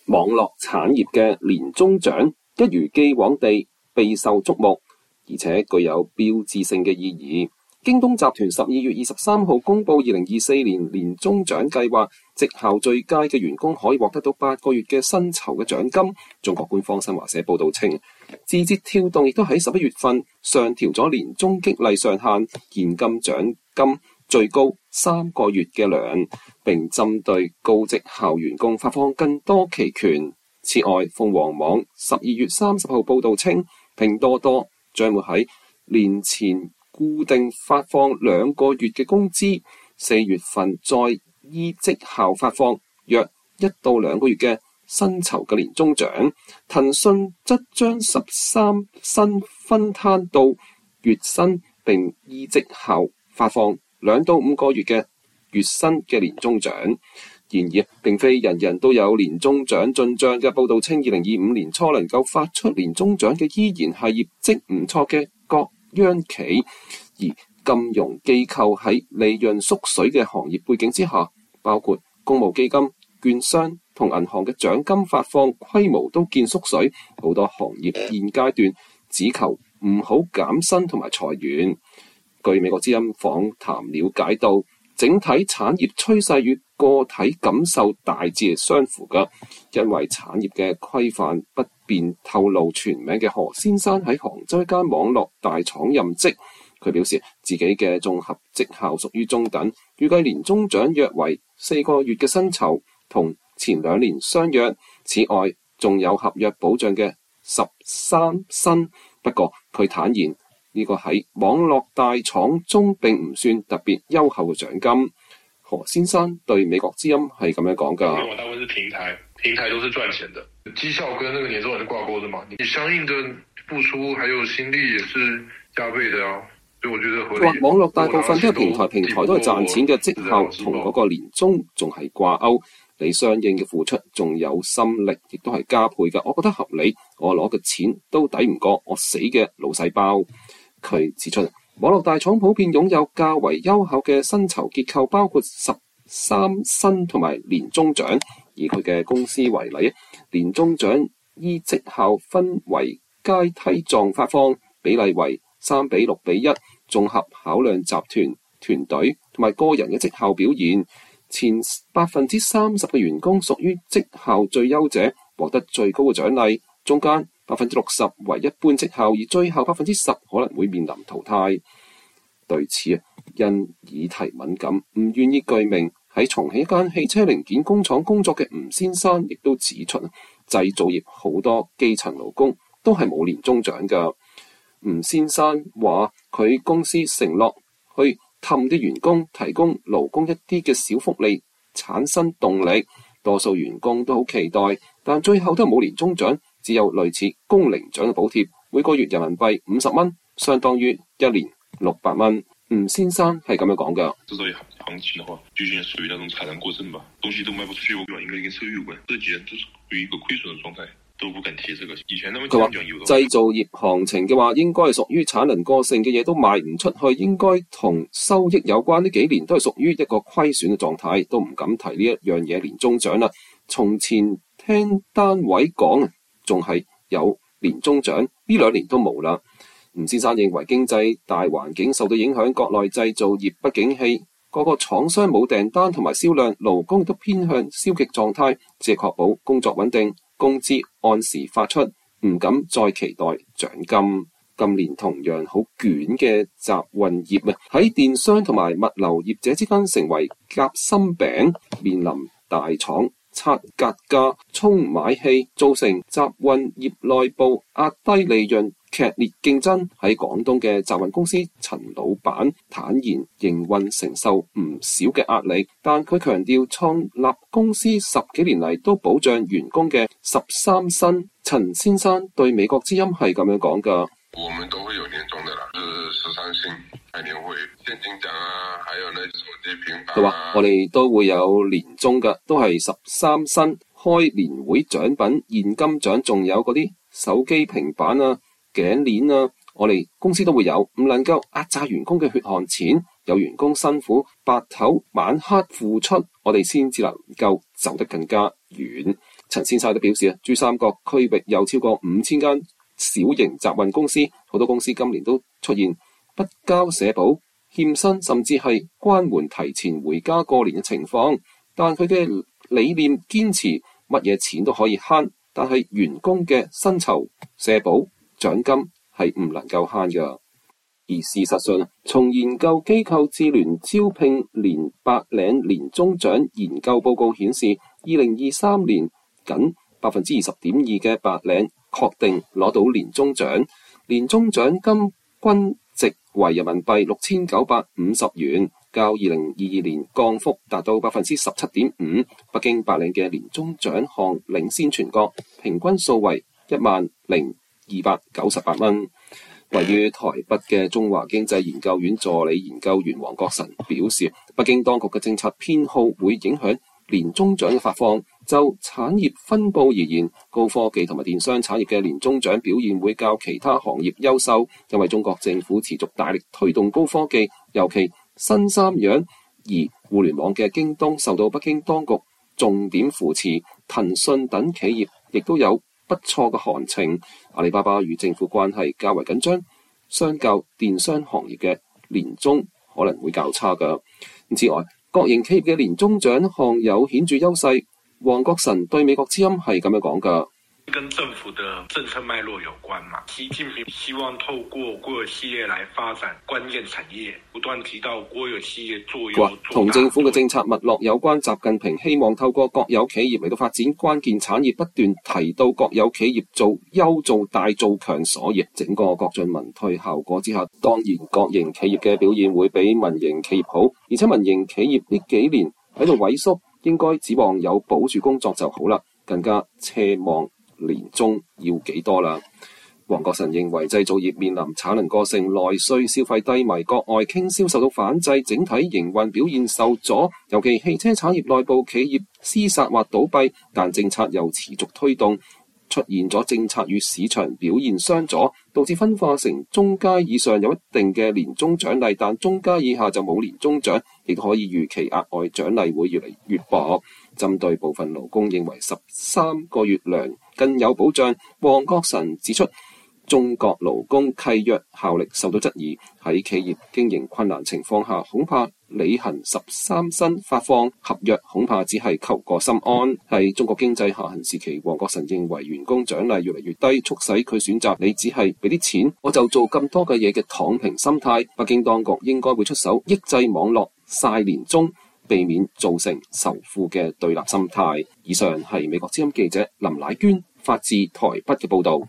網絡產業嘅年終獎一如既往地備受矚目，而且具有標誌性嘅意義。京東集團12月23號公佈2024年年終獎計劃，績效最佳嘅員工可以獲得到8個月嘅薪酬嘅獎金。中國官方新華社報道稱，字節跳動亦都喺11月份上調咗年終激勵上限，現金獎金最高3個月嘅糧，並針對高績效員工發放更多期權。此外，鳳凰網12月30號報道稱，拼多多將會喺年前固定發放2個月嘅工資，4月份再依績效發放約1到2個月嘅薪酬嘅年終獎。騰訊則將13薪分攤到月薪，並依績效發放2到5個月嘅月薪嘅年終獎。然而，並非人人都有年終獎進帳嘅。報道稱，2025年初能夠發出年終獎嘅依然係業績唔錯嘅各央企，而金融機構喺利潤縮水嘅行業背景之下，包括公募基金、券商同銀行嘅獎金發放規模都見縮水，好多行業現階段只求唔好減薪同埋裁員。據美國之音訪談了解到，整體產業趨勢與個體感受大致相符㗎，因為產業嘅規範不便透露全名嘅何先生喺杭州一間網絡大廠任職。佢表示自己嘅綜合績效屬於中等，預計年終獎約為4個月嘅薪酬，同前2年相若。此外，仲有合約保障嘅13薪。不過佢坦言，呢個喺網絡大廠中並唔算特別優厚嘅獎金。何先生對美國之音係咁樣講㗎。 我大部分是平台都是賺錢的，績效跟那個年終獎是掛鈎的嘛，你相應的付出還有心力也是加倍的啊，所以我覺得合理。 網絡大部分都係平台都係賺錢嘅，績效同嗰個年終仲係掛鈎，你相應嘅付出仲有心力，亦都係加倍㗎。我覺得合理，我攞嘅錢都抵唔過我死嘅腦細胞。佢指出，網絡大廠普遍擁有較為優厚嘅薪酬結構，包括13薪同埋年終獎。以佢嘅公司為例，年終獎依績效分為階梯狀發放，比例為3:6:1，綜合考量集團團隊同埋個人嘅績效表現。前30%嘅員工屬於績效最優者，獲得最高嘅獎勵。中間60%為一般績效，而最後10%可能會面臨淘汰。對此，因議題敏感唔願意具名，喺重慶一間汽車零件工廠工作嘅吳先生亦都指出，製造業好多基層勞工都係冇年終獎㗎。吳先生話佢公司承諾去氹啲員工，提供勞工一啲嘅小福利，產生動力。多數員工都好期待，但最後都冇年終獎，只有類似工齡獎嘅補貼，每個月人民幣50蚊，相當於1年600蚊。吳先生係咁樣講㗎。 製造業行情的話，就現在屬於那種產能過剩吧，東西都賣不出去，我應該跟收入有關。這幾年都是處於一個虧損的狀態，都不敢提這個。以前他們講有的製造業行情嘅話，應該係屬於產能過剩嘅嘢都賣唔出去，應該同收益有關。呢幾年都係屬於一個虧損嘅狀態，都唔敢提呢一樣嘢年終獎啦。從前聽單位講，仲係有年終獎，呢2年都冇啦。吳先生認為經濟大環境受到影響，國內製造業不景氣，各個廠商冇訂單同埋銷量，勞工都偏向消極狀態，只係確保工作穩定，工資按時發出，唔敢再期待獎金。今年同樣好捲嘅集運業喺電商同埋物流業者之間成為夾心餅，面臨大廠拆格價、衝買氣，造成集運業內部壓低利潤，劇烈競爭。喺廣東嘅集運公司陳老闆坦言，營運承受唔少嘅壓力，但佢強調創立公司10幾年嚟都保障員工嘅13薪。陳先生對美國之音係咁樣講㗎。 我們都會有年終的啦，就是13薪、開年會、現金獎啊，還有呢手機平板啊。 佢話我哋都會有年終㗎，都係13薪、開年會獎品、現金獎，仲有嗰啲手機平板啊、頸鏈啊，我哋公司都會有，唔能夠壓榨員工嘅血汗錢。有員工辛苦白頭晚黑付出，我哋先至能夠走得更加遠。 陳先生都表示，珠三角區域有超過5000間小型集運公司，好多公司今年都出現不交社保、欠薪，甚至係關門提前回家過年嘅情況。但佢嘅理念堅持乜嘢錢都可以慳，但係員工嘅薪酬、社保、獎金係唔能夠慳㗎。而事實上，從研究機構智聯招聘年白領年終獎研究報告顯示，2023年僅20.2%嘅白領確定攞到年終獎，年終獎金均值為人民幣6950元，較2022年降幅達到17.5%。北京白領嘅年終獎項領先全國，平均數為10,298蚊。位於台北嘅中華經濟研究院助理研究員黃國臣表示，北京當局嘅政策偏好會影響年終獎嘅發放。就產業分佈而言，高科技同埋電商產業嘅年終獎表現會較其他行業優秀，因為中國政府持續大力推動高科技，尤其新三樣。而互聯網嘅京東受到北京當局重點扶持，騰訊等企業亦都有不錯嘅行情。阿里巴巴與政府關係較為緊張，相較電商行業嘅年終可能會較差㗎。之外，國營企業嘅年終獎項有顯著優勢。黃國臣對美國之音係咁樣講㗎。 跟政府的政策脈絡有關嘛，習近平希望透過國有企業來發展關鍵產業，不斷提到國有企業作用。 同政府嘅政策脈絡有關，習近平希望透過國有企業嚟到發展關鍵產業，不斷提到國有企業做優做大做強，所以整個國進民退效果之下，當然國營企業嘅表現會比民營企業好，而且民營企業呢幾年喺度萎縮，應該指望有保住工作就好啦，更加奢望年終要幾多啦？黃國臣認為製造業面臨產能過剩、內需消費低迷、國外傾銷受到反制，整體營運表現受阻，尤其汽車產業內部企業廝殺或倒閉，但政策又持續推動，出現咗政策與市場表現相左，導致分化成中階以上有一定嘅年終獎勵，但中階以下就冇年終獎，亦都可以預期額外獎勵會越嚟越薄。針對部分勞工認為13個月糧更有保障，黃國臣指出，中國勞工契約效力受到質疑，喺企業經營困難情況下，恐怕履行13薪發放合約，恐怕只係求個心安。喺中國經濟下行時期，黃國臣認為員工獎勵越嚟越低，促使佢選擇你只係俾啲錢，我就做咁多嘅嘢嘅躺平心態。北京當局應該會出手抑制網絡曬年終，避免造成仇富嘅對立心態。以上係美國之音記者林乃娟發自台北嘅報導。